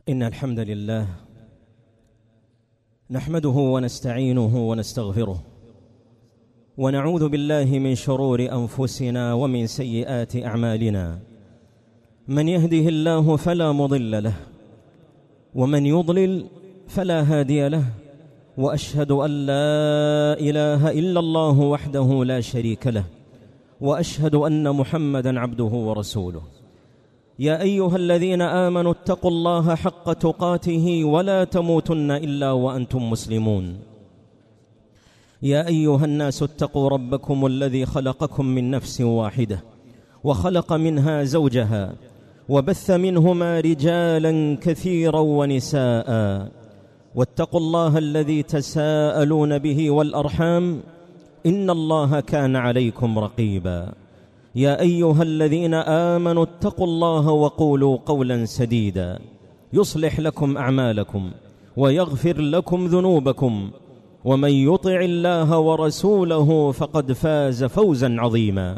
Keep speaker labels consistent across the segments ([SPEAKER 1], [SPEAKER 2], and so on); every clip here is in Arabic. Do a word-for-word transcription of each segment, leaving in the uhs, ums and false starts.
[SPEAKER 1] إن الحمد لله نحمده ونستعينه ونستغفره ونعوذ بالله من شرور أنفسنا ومن سيئات أعمالنا. من يهده الله فلا مضل له ومن يضلل فلا هادي له، وأشهد أن لا إله إلا الله وحده لا شريك له، وأشهد أن محمدًا عبده ورسوله. يا أيها الذين آمنوا اتقوا الله حق تقاته ولا تموتن إلا وأنتم مسلمون. يا أيها الناس اتقوا ربكم الذي خلقكم من نفس واحدة وخلق منها زوجها وبث منهما رجالا كثيرا ونساء، واتقوا الله الذي تساءلون به والأرحام إن الله كان عليكم رقيبا. يا أيها الذين آمنوا اتقوا الله وقولوا قولا سديدا يصلح لكم أعمالكم ويغفر لكم ذنوبكم، ومن يطع الله ورسوله فقد فاز فوزا عظيما.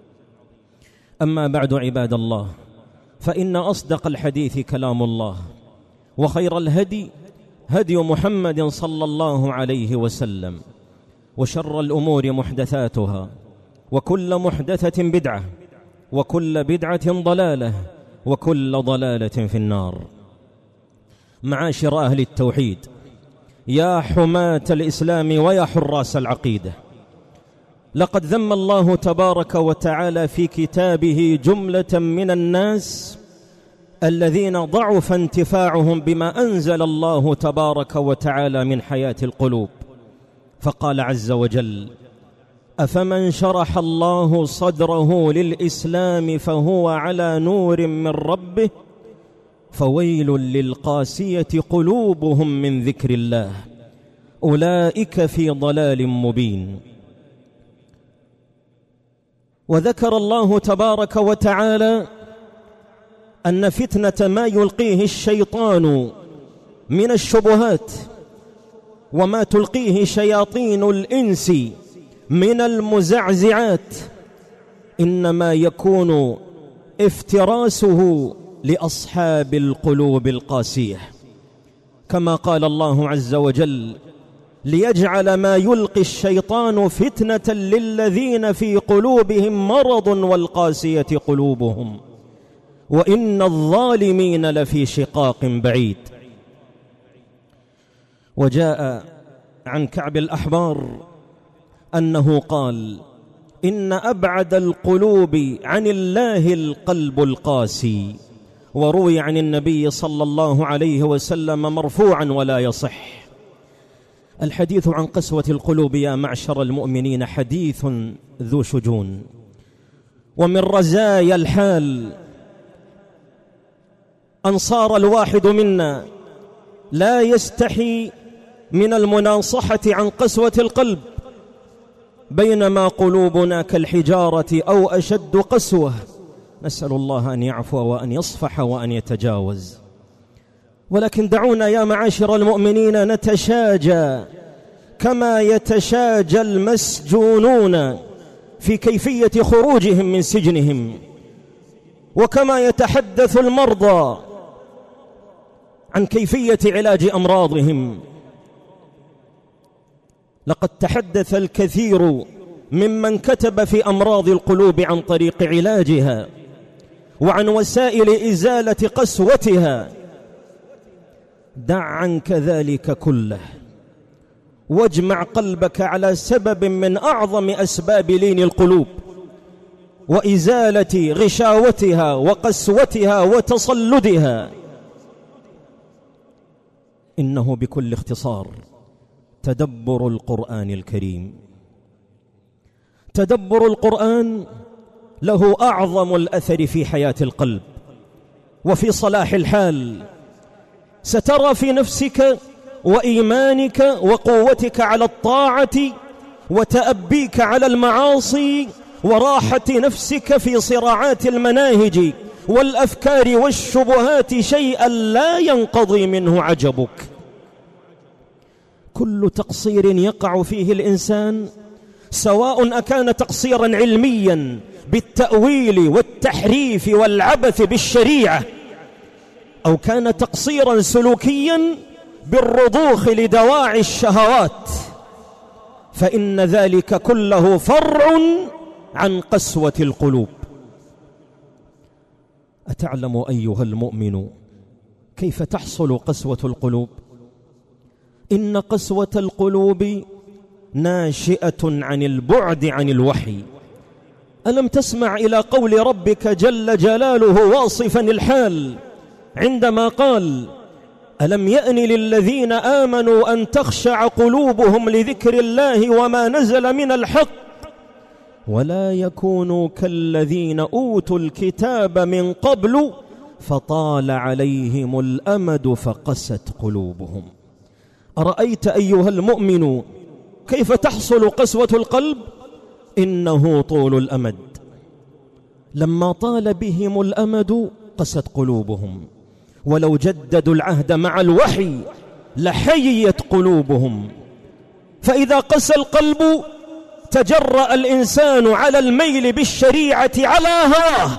[SPEAKER 1] أما بعد، عباد الله، فإن أصدق الحديث كلام الله، وخير الهدي هدي محمد صلى الله عليه وسلم، وشر الأمور محدثاتها، وكل محدثة بدعة، وكل بدعة ضلالة، وكل ضلالة في النار. معاشر أهل التوحيد، يا حماة الإسلام ويا حراس العقيدة، لقد ذم الله تبارك وتعالى في كتابه جملة من الناس الذين ضعف انتفاعهم بما أنزل الله تبارك وتعالى من حياة القلوب، فقال عز وجل: أفمن شرح الله صدره للإسلام فهو على نور من ربه فويل للقاسية قلوبهم من ذكر الله أولئك في ضلال مبين. وذكر الله تبارك وتعالى أن فتنة ما يلقيه الشيطان من الشبهات وما تلقيه شياطين الإنس من المزعزعات إنما يكون افتراسه لأصحاب القلوب القاسية، كما قال الله عز وجل: ليجعل ما يلقي الشيطان فتنة للذين في قلوبهم مرض والقاسية قلوبهم وإن الظالمين لفي شقاق بعيد. وجاء عن كعب الأحبار أنه قال: إن أبعد القلوب عن الله القلب القاسي. وروي عن النبي صلى الله عليه وسلم مرفوعا ولا يصح. الحديث عن قسوة القلوب يا معشر المؤمنين حديث ذو شجون، ومن رزايا الحال أن صار الواحد منا لا يستحي من المناصحة عن قسوة القلب، بينما قلوبنا كالحجارة أو أشد قسوة. نسأل الله أن يعفو وأن يصفح وأن يتجاوز. ولكن دعونا يا معاشر المؤمنين نتشاجى كما يتشاجى المسجونون في كيفية خروجهم من سجنهم، وكما يتحدث المرضى عن كيفية علاج أمراضهم. لقد تحدث الكثير ممن كتب في أمراض القلوب عن طريق علاجها وعن وسائل إزالة قسوتها. دع عنك ذلك كله واجمع قلبك على سبب من أعظم أسباب لين القلوب وإزالة غشاوتها وقسوتها وتصلدها. إنه بكل اختصار تدبر القرآن الكريم. تدبر القرآن له أعظم الأثر في حياة القلب وفي صلاح الحال. سترى في نفسك وإيمانك وقوتك على الطاعة وتأبيك على المعاصي وراحة نفسك في صراعات المناهج والأفكار والشبهات شيئا لا ينقضي منه عجبك. كل تقصير يقع فيه الإنسان، سواء أكان تقصيرا علميا بالتأويل والتحريف والعبث بالشريعة، أو كان تقصيرا سلوكيا بالرضوخ لدواعي الشهوات، فإن ذلك كله فرع عن قسوة القلوب. أتعلم أيها المؤمن كيف تحصل قسوة القلوب؟ إن قسوة القلوب ناشئة عن البعد عن الوحي. ألم تسمع إلى قول ربك جل جلاله واصفا الحال عندما قال: ألم يأن للذين آمنوا أن تخشع قلوبهم لذكر الله وما نزل من الحق ولا يكونوا كالذين أوتوا الكتاب من قبل فطال عليهم الأمد فقست قلوبهم. أرأيت أيها المؤمن كيف تحصل قسوة القلب؟ إنه طول الأمد. لما طال بهم الأمد قست قلوبهم، ولو جددوا العهد مع الوحي لحيت قلوبهم. فإذا قسى القلب تجرأ الإنسان على الميل بالشريعة على هواه،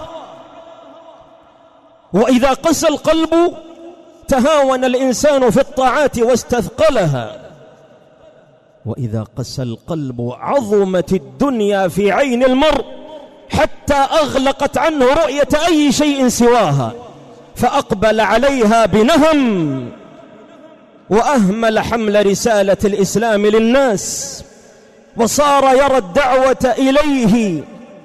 [SPEAKER 1] وإذا قسى القلب تهاون الإنسان في الطاعات واستثقلها. وإذا قسى القلب عظمت الدنيا في عين المرء حتى أغلقت عنه رؤية أي شيء سواها، فأقبل عليها بنهم وأهمل حمل رسالة الإسلام للناس، وصار يرى الدعوة إليه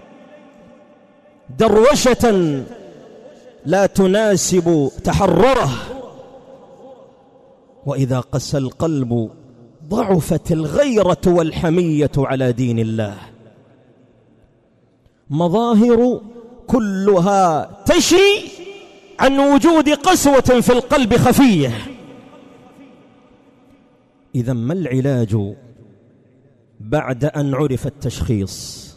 [SPEAKER 1] دروشة لا تناسب تحرره. وإذا قسى القلب ضعفت الغيرة والحمية على دين الله. مظاهر كلها تشي عن وجود قسوة في القلب خفية. إذا ما العلاج بعد أن عرف التشخيص؟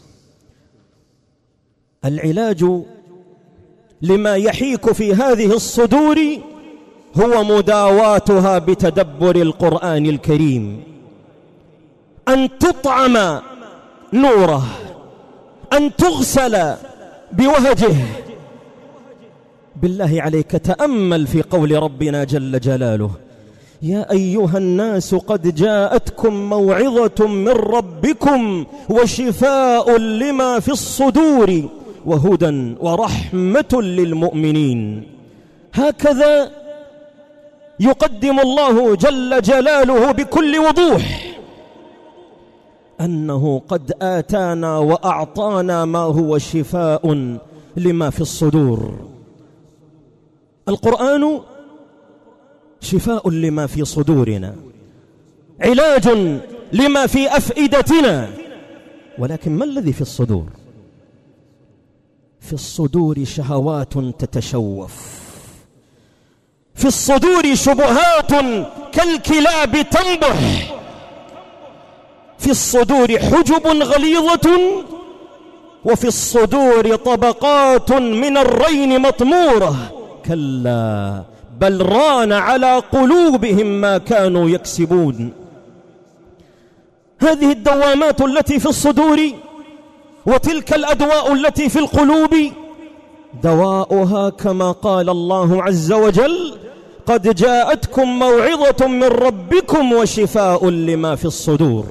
[SPEAKER 1] العلاج لما يحيك في هذه الصدور هو مداواتها بتدبر القرآن الكريم، أن تطعم نوره، أن تغسل بوهجه. بالله عليك تأمل في قول ربنا جل جلاله: يا أيها الناس قد جاءتكم موعظة من ربكم وشفاء لما في الصدور وهدى ورحمة للمؤمنين. هكذا يقدم الله جل جلاله بكل وضوح أنه قد آتانا وأعطانا ما هو شفاء لما في الصدور. القرآن شفاء لما في صدورنا، علاج لما في أفئدتنا. ولكن ما الذي في الصدور؟ في الصدور شهوات تتشوف، في الصدور شبهات كالكلاب تنبح، في الصدور حجب غليظة، وفي الصدور طبقات من الرين مطمورة. كلا بل ران على قلوبهم ما كانوا يكسبون. هذه الدوامات التي في الصدور وتلك الأدواء التي في القلوب دواؤها كما قال الله عز وجل: قد جاءتكم موعظة من ربكم وشفاء لما في الصدور.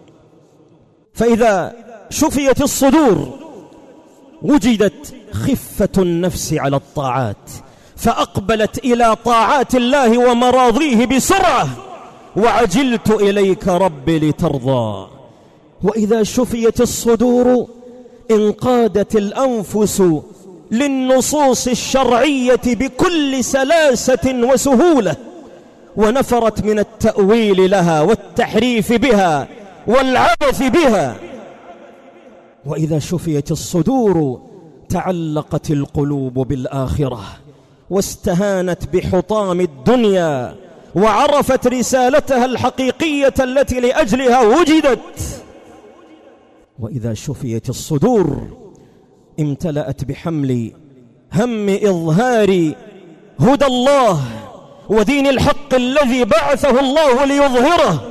[SPEAKER 1] فإذا شفيت الصدور وجدت خفة النفس على الطاعات، فأقبلت إلى طاعات الله ومراضيه بسرعة: وعجلت إليك رب لترضى. وإذا شفيت الصدور انقادت الأنفس للنصوص الشرعية بكل سلاسة وسهولة، ونفرت من التأويل لها والتحريف بها والعبث بها. وإذا شفيت الصدور تعلقت القلوب بالآخرة، واستهانت بحطام الدنيا، وعرفت رسالتها الحقيقية التي لأجلها وجدت. وإذا شفيت الصدور امتلأت بحمل هم إظهار هدى الله ودين الحق الذي بعثه الله ليظهره.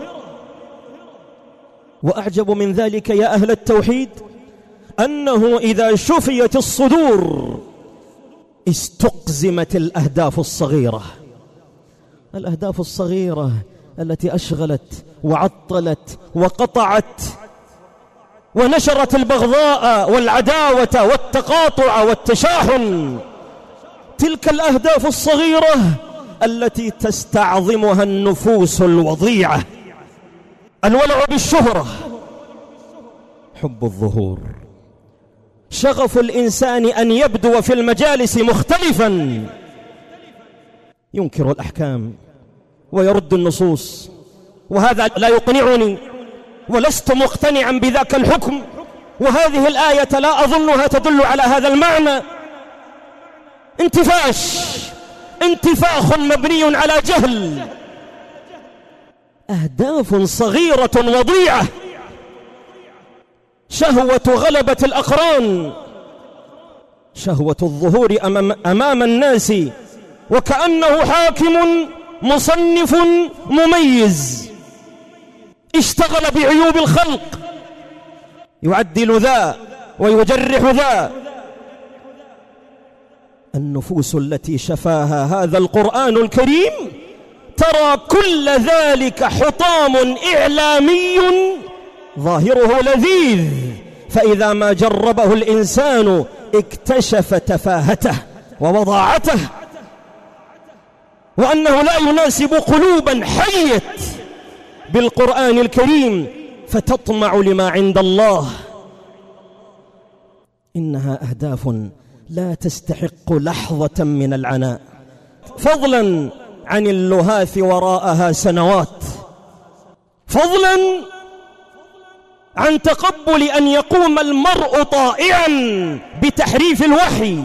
[SPEAKER 1] وأعجب من ذلك يا أهل التوحيد أنه إذا شفيت الصدور استقزمت الأهداف الصغيرة، الأهداف الصغيرة التي أشغلت وعطلت وقطعت ونشرت البغضاء والعداوة والتقاطع والتشاحن. تلك الأهداف الصغيرة التي تستعظمها النفوس الوضيعة، الولع بالشهرة، حب الظهور، شغف الإنسان أن يبدو في المجالس مختلفا، ينكر الأحكام ويرد النصوص، وهذا لا يقنعني ولست مقتنعا بذاك الحكم، وهذه الآية لا أظنها تدل على هذا المعنى. انتفاش، انتفاخ مبني على جهل، أهداف صغيرة وضيعة، شهوة غلبة الأقران، شهوة الظهور أمام, أمام الناس وكأنه حاكم مصنف مميز، اشتغل بعيوب الخلق، يعدل ذا ويجرح ذا. النفوس التي شفاها هذا القرآن الكريم ترى كل ذلك حطام إعلامي ظاهره لذيذ، فإذا ما جربه الإنسان اكتشف تفاهته ووضاعته، وأنه لا يناسب قلوبا حيت بالقرآن الكريم فتطمع لما عند الله. إنها أهداف لا تستحق لحظة من العناء، فضلا عن اللهاث وراءها سنوات، فضلا عن تقبل أن يقوم المرء طائعا بتحريف الوحي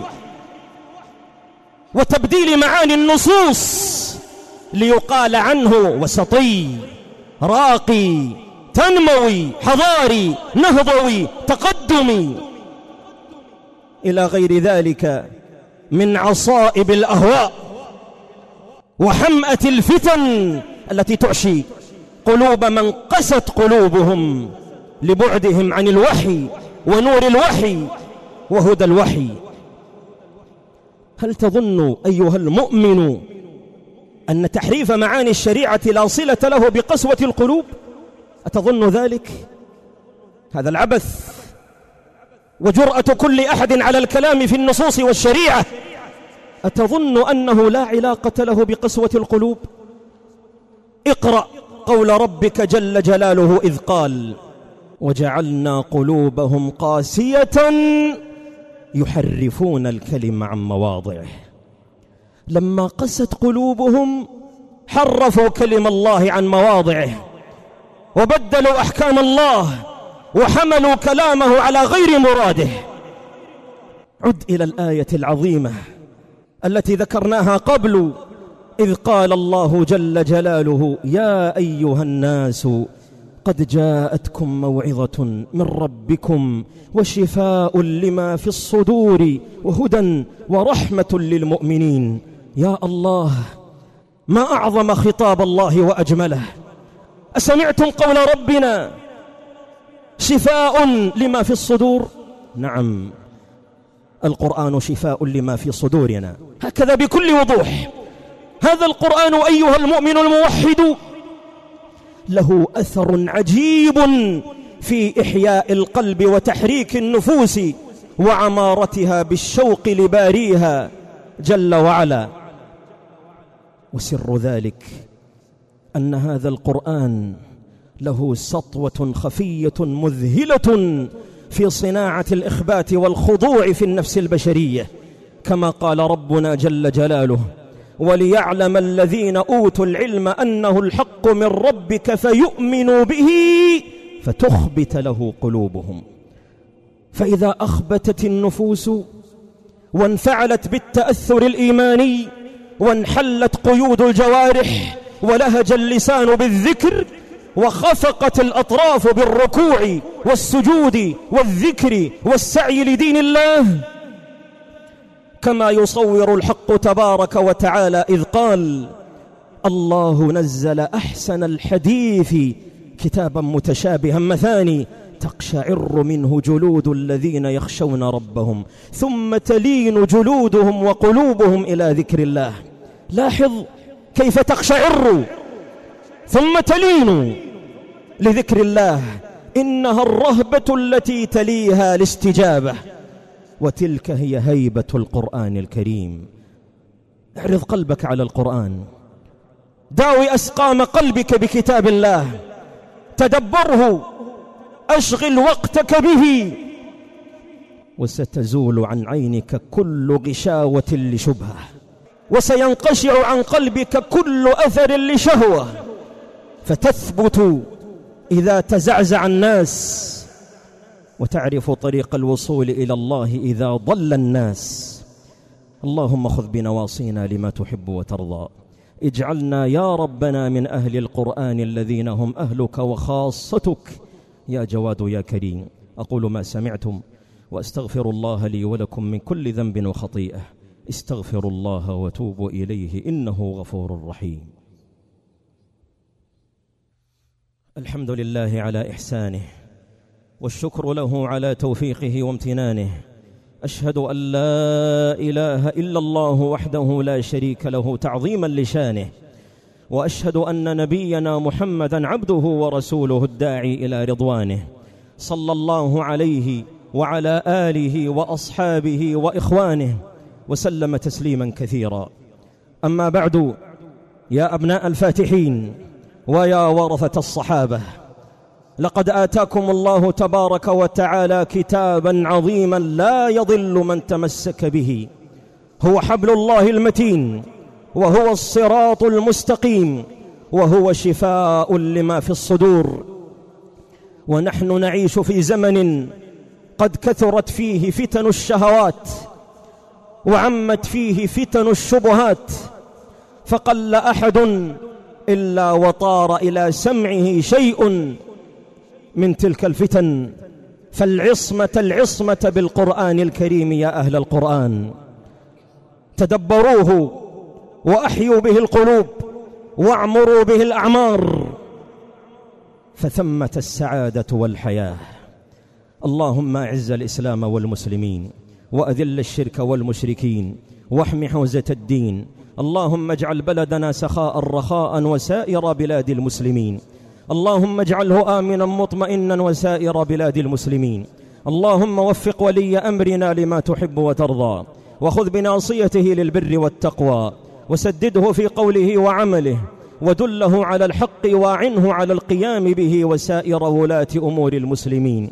[SPEAKER 1] وتبديل معاني النصوص ليقال عنه وسطي راقي تنموي حضاري نهضوي تقدمي إلى غير ذلك من عصائب الأهواء وحمأة الفتن التي تعشي قلوب من قست قلوبهم لبعدهم عن الوحي ونور الوحي وهدى الوحي. هل تظن أيها المؤمن أن تحريف معاني الشريعة لا صلة له بقسوة القلوب؟ أتظن ذلك؟ هذا العبث وجرأة كل أحد على الكلام في النصوص والشريعة. أتظن أنه لا علاقة له بقسوة القلوب؟ اقرأ قول ربك جل جلاله إذ قال وجعلنا قلوبهم قاسية يحرفون الكلم عن مواضعه. لما قست قلوبهم حرفوا كلم الله عن مواضعه وبدلوا أحكام الله وحملوا كلامه على غير مراده. عد إلى الآية العظيمة التي ذكرناها قبل إذ قال الله جل جلاله يا أيها الناس قد جاءتكم موعظة من ربكم وشفاء لما في الصدور وهدى ورحمة للمؤمنين. يا الله، ما أعظم خطاب الله وأجمله. أسمعتم قول ربنا شفاء لما في الصدور؟ نعم، القرآن شفاء لما في صدورنا، هكذا بكل وضوح. هذا القرآن أيها المؤمن الموحد له أثر عجيب في إحياء القلب وتحريك النفوس وعمارتها بالشوق لباريها جل وعلا. وسر ذلك أن هذا القرآن له سطوة خفية مذهلة في صناعة الإخبات والخضوع في النفس البشرية، كما قال ربنا جل جلاله وليعلم الذين أوتوا العلم أنه الحق من ربك فيؤمنوا به فتخبت له قلوبهم. فإذا أخبتت النفوس وانفعلت بالتأثر الإيماني وانحلت قيود الجوارح ولهج اللسان بالذكر وخفقت الأطراف بالركوع والسجود والذكر والسعي لدين الله، كما يصور الحق تبارك وتعالى إذ قال الله نزل أحسن الحديث كتابا متشابها مثاني تقشعر منه جلود الذين يخشون ربهم ثم تلين جلودهم وقلوبهم إلى ذكر الله. لاحظ كيف تقشعر ثم تلين لذكر الله، إنها الرهبة التي تليها الاستجابة، وتلك هي هيبة القرآن الكريم. اعرض قلبك على القرآن، داوي أسقام قلبك بكتاب الله، تدبره، أشغل وقتك به، وستزول عن عينك كل غشاوة لشبهة، وسينقشع عن قلبك كل أثر لشهوة، فتثبت إذا تزعزع الناس، وتعرف طريق الوصول إلى الله إذا ضل الناس. اللهم خذ بنواصينا لما تحب وترضى، اجعلنا يا ربنا من أهل القرآن الذين هم أهلك وخاصتك يا جواد يا كريم. أقول ما سمعتم وأستغفر الله لي ولكم من كل ذنب وخطيئة، استغفروا الله وتوبوا إليه إنه غفور رحيم. الحمد لله على إحسانه، والشكر له على توفيقه وامتنانه. أشهد أن لا إله إلا الله وحده لا شريك له تعظيما لشانه، وأشهد أن نبينا محمدا عبده ورسوله الداعي إلى رضوانه، صلى الله عليه وعلى آله وأصحابه وإخوانه وسلم تسليما كثيرا. أما بعد، يا أبناء الفاتحين ويا ورثة الصحابة، لقد آتاكم الله تبارك وتعالى كتابا عظيما لا يضل من تمسك به، هو حبل الله المتين، وهو الصراط المستقيم، وهو شفاء لما في الصدور. ونحن نعيش في زمن قد كثرت فيه فتن الشهوات، وعمت فيه فتن الشبهات، فقل أحد إلا وطار إلى سمعه شيء من تلك الفتن. فالعصمة العصمة بالقرآن الكريم يا أهل القرآن، تدبروه وأحيوا به القلوب واعمروا به الأعمار، فثمة السعادة والحياة. اللهم أعز الإسلام والمسلمين، وأذل الشرك والمشركين، واحم حوزة الدين. اللهم اجعل بلدنا سخاء رخاء وسائر بلاد المسلمين. اللهم اجعله آمنا مطمئنا وسائر بلاد المسلمين. اللهم وفق ولي أمرنا لما تحب وترضى، وخذ بناصيته للبر والتقوى، وسدده في قوله وعمله، ودله على الحق واعنه على القيام به وسائر ولاة أمور المسلمين.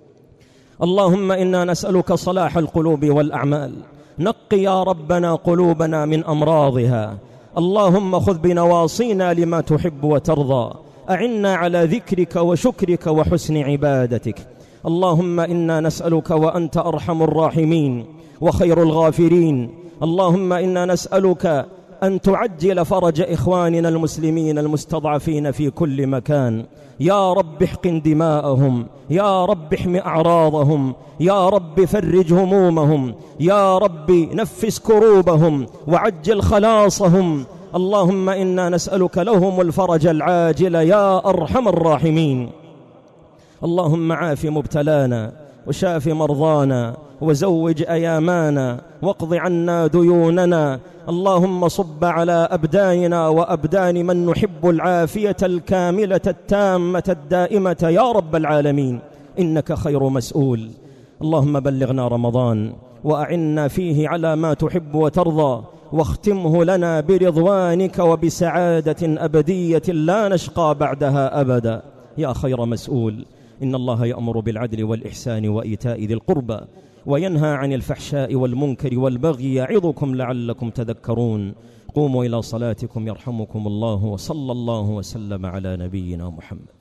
[SPEAKER 1] اللهم إنا نسألك صلاح القلوب والأعمال، نق يا ربنا قلوبنا من أمراضها. اللهم خذ بنواصينا لما تحب وترضى، أعنا على ذكرك وشكرك وحسن عبادتك. اللهم إنا نسألك وأنت أرحم الراحمين وخير الغافرين. اللهم إنا نسألك أن تعجل فرج إخواننا المسلمين المستضعفين في كل مكان. يا رب احقن دماءهم، يا رب احم أعراضهم، يا رب فرج همومهم، يا رب نفس كروبهم وعجل خلاصهم. اللهم إنا نسألك لهم الفرج العاجل يا أرحم الراحمين. اللهم عاف مبتلانا وشاف مرضانا وزوج أيامانا واقض عنا ديوننا. اللهم صب على أبداننا وأبدان من نحب العافية الكاملة التامة الدائمة يا رب العالمين، إنك خير مسؤول. اللهم بلغنا رمضان وأعنا فيه على ما تحب وترضى، واختمه لنا برضوانك وبسعادة أبدية لا نشقى بعدها أبدا يا خير مسؤول. إن الله يأمر بالعدل والإحسان وإيتاء ذي القربى، وينهى عن الفحشاء والمنكر والبغي، يعظكم لعلكم تذكرون. قوموا إلى صلاتكم يرحمكم الله، وصلى الله وسلم على نبينا محمد.